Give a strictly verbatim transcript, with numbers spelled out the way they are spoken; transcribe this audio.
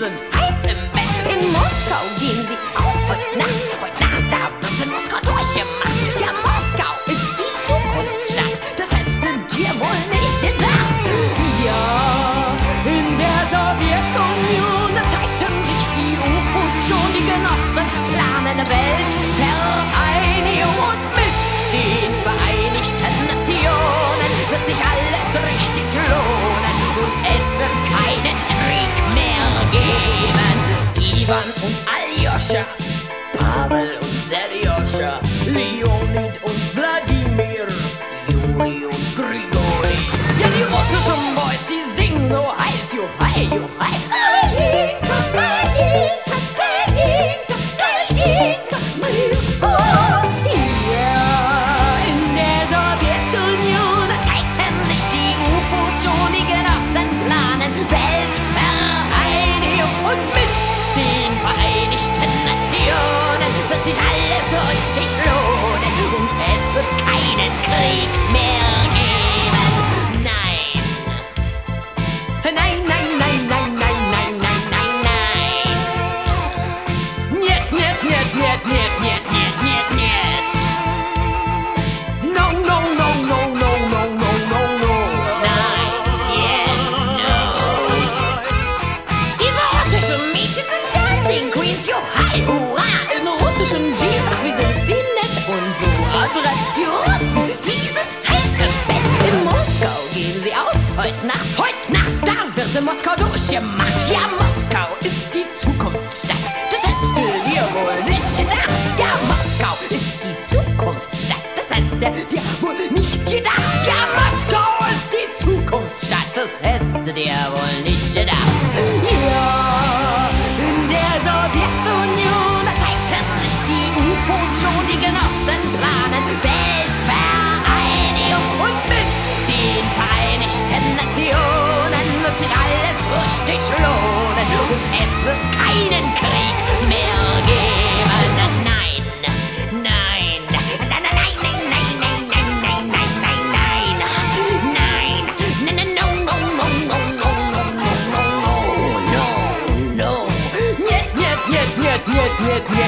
sind heiß im Bett. In Moskau gehen sie aus heute Nacht. Heute Nacht, da wird in Moskau durchgemacht. Ja, Moskau ist die Zukunftsstadt. Das hättest du dir wohl nicht gedacht. Ja, in der Sowjetunion Zeigten sich die U F Os schon, die Genossen planen eine Weltvereinigung. Und mit den Vereinigten Nationen wird sich alles richtig lohnen. Und es wird keinen Krieg mehr geben. Ivan und Aljoscha, Pavel und Serjoscha, Leonid und Wladimir, Juri und Grigori. Ja, die russischen Boys, die singen so heiß, juhai, juhai. Kalinka, Kalinka, Kalinka, Kalinka, Kalinka. Ja, in der Sowjetunion Zeigten sich die U F Os schon, die Genossen planen Weltvereinigung. Und mit den Vereinigten Nationen wird sich alles so richtig lohnen. Und es wird keinen Krieg mehr geben. Nein. Nein, nein, nein, nein, nein, nein, nein, nein, nein. Niet, niet, niet, niet, niet, niet, niet, niet, niet. No, no, no, no, no, no, no, no, no. Nein, yeah, no. Diese russischen Mädchen sind Dancing Queens, juhai, hurra. In russischen Jeans, ach, wie sind sie nett und so adrett. Die Russen, die sind heiß im Bett. In Moskau gehen sie aus heute Nacht. Heute Nacht, da wird in Moskau durchgemacht. Ja, Moskau ist die Zukunftsstadt. Das hättest du dir wohl nicht gedacht. Ja, Moskau ist die Zukunftsstadt. Das hättest du dir wohl nicht gedacht. Ja, Moskau ist die Zukunftsstadt. Das hättest du dir wohl nicht gedacht. Ja, in der Sowjetunion Zeigten sich die U F Os schon, die Genossen planen Weltvereinigung. Und mit den Vereinigten Nationen wird sich alles richtig lohnen. Und es wird keinen Krieg mehr geben. Nein, nein, nein, nein, nein, nein, nein, nein, nein, nein, nein, nein, nein, nein, nein, nein, no, no, no, no, no, no, no, no, no, no, no. Niet, niet, niet, niet, niet, niet, niet.